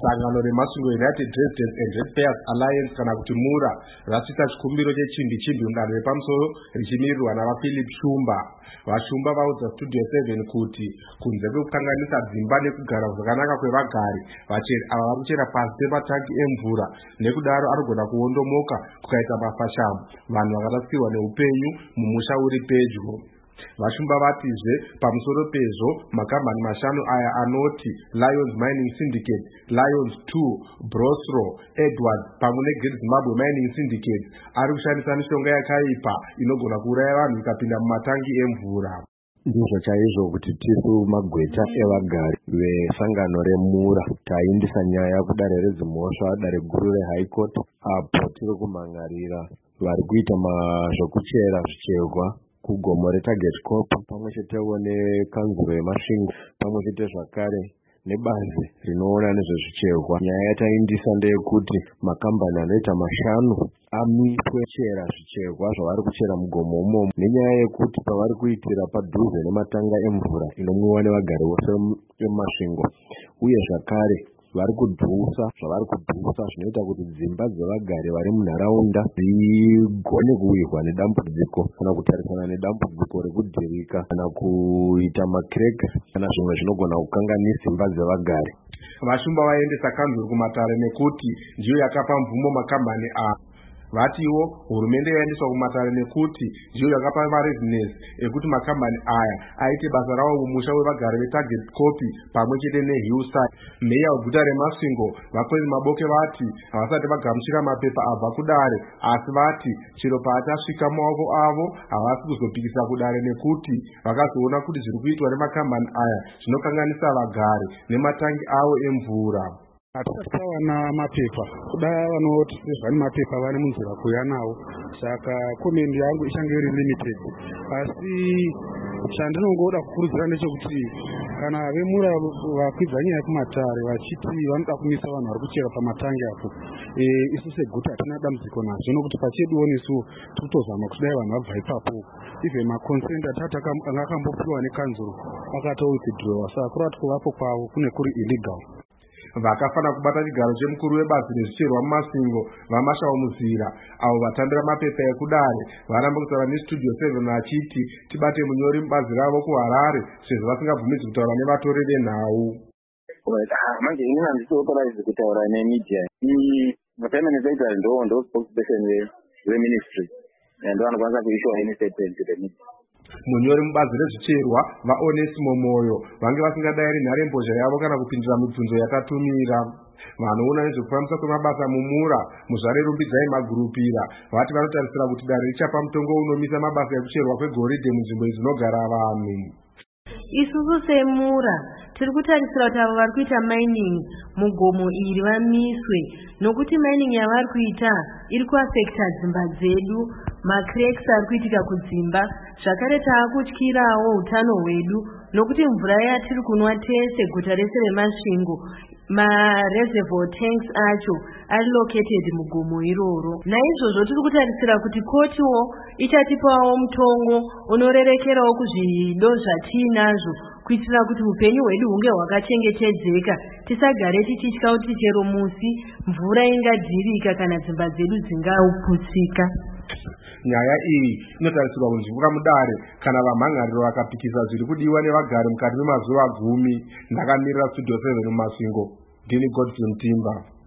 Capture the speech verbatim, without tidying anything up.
sangano remasvingo United Residents and Ratepayers Alliance kana kuti MURA rasvitsa chikumbiro chechimbi chimbi mudare repamusoro richimirirwa navaPhilip Shumba. Vashumba vaudza Studio seven kuti kunze kwekukanganisa dzimba nekugara zvakanaka kwevagari, vacheri ava vari kuchera pasi pematangi emvura, nekudaro anogona kuondomoka kukaita mafashamu vanhu vakarasikirwa neupenyu mumusha uri pedyo. Vashumba vatizve pamusoro pezvo makambani mashanu aya anoti Lions Mining Syndicate, Lions two, Brosro, Edwards pamwe neGreat Zimbabwe Mining Syndicate ari kushandisa mishonga yakaipa inogona kuuraya vanhu ikapinda mumatangi emvura. Ndizvo chaizvo kuti tisu magweta evagari vesangano reMURA taindisa nyaya kudare redzimhosva dare guru reHigh Court apo tiri kumangarira vari kuita zvokuchera zvicherwa kugomo reTarget Corp pamwe chetewo nekanzuro yemasvingo pamwe chete zvakare nebazi rinoona nezvezvicherwa. Nyaya yataindisa ndeyekuti makambani anoita mashanu amiswe chera zvicherwa zvavari kuchera mugomo umomo, nenyaya yekuti pavari kuitira padhuze nematanga emvura inomwiwa nevagari vose vemasvingo, uye zvakare vari kudhusa zvavari kudhusa zvinoita kuti dzimba dzevagari vari munharaunda dzigone kuwirwa nedambudziko kana kutarisana nedambudziko rekudhirika kana kuita makreka kana zvimwe zvinogona kukanganisa dzimba dzevagari. Vashumba vaendesa kanzuro kumatare nekuti ndiyo yakapa mvumo makambani aya. Vatiwo hurumende yaendeswa kumatare nekuti ndiyo yakapa marezinesi ekuti makambani aya aite basa rawo mumusha wevagari veTarget Corp pamwe chete neHillside. Meya weguta remasvingo vakwezi maboke vati havasati vagamuchira mapepa abva kudare, asi vati chero paachasvika mumaoko avo havasi kuzopikisa kudare nekuti vakazoona kuti zviri kuitwa nemakambani aya zvinokanganisa vagari nematangi avo emvura. Hatisati tawana mapepa, kuda vanoti vane mapepa vane munzira kuuya nawo, saka komenti yangu ichange iri limited. Asi chandinongoda kukurudzira ndechekuti kana veMURA vakwidza nyaya yekumatare vachiti vanoda kumisa vanhu vari kuchera pamatangi apo, e, isu seguta hatina dambudziko nazvo, nokuti pacheduwo nesu tiri kutozama kuti dai vanhu vabva ipapo. Even makonsent atati anga akambopiwa nekanzuro akatowithdrawa, saka kurati kuvapo kwavo kune kuri illegal. Vakafana kubata chigaro chemukuru webazi rezvicherwa mumasvingo vaMashao Muzira avo vatambira mapepa ekudare varamba kutaura neStudio seven vachiti tibate munyori mubazi ravo kuHarare sezvo vasingabvumidzwi kutaura nevatori venhau. Manje inini handisiautorize kutaura nemedia. Mutime nezaita ndo ndo spokesperson weministry ndo anokwanisa kuishiwa any statement to the media. Munyori mubazi rezvicherwa vaOnesimo Moyo vange vasingadayiri nharembozha yavo kana kupindira mibvunzo yatatumira. Vanoona nezvekufambisa kwemabasa muMURA muzvare rumbidzai magurupira vati vanotarisira kuti dare richapa mutongo unomisa mabasa ekucherwa kwegoridhe munzvimbo dzinogara vanhu. Isusu seMURA tiri kutarisira kuti avo vari kuita mining mugomo iri vamiswe, nokuti mining yavari kuita iri kuafekta dzimba dzedu, makreks ari kuitika kudzimba, zvakare taakutyirawo utano hwedu, nokuti mvura yatiri kunwa tese guta rese remasvingo mareservoir tanks acho ari located mugomo iroro. Naizvozvo tiri kutarisira kuti kotiwo ichatipawo mutongo unorerekerawo kuzvido zvatiinazvo kuitira kuti upenyu hwedu hunge hwakachengetedzeka, tisagare tichitya kuti chero musi mvura ingadhirika kana dzimba dzedu dzingaputsika. Nyaya iyi inotarisirwa kunzvimbuka mudare kana vamhangariro vakapikisa zviri kudiwa nevagari mukati memazuva gumi. Ndakamirira Studio seven mumasvingo, ndini Godfrey Mutimba.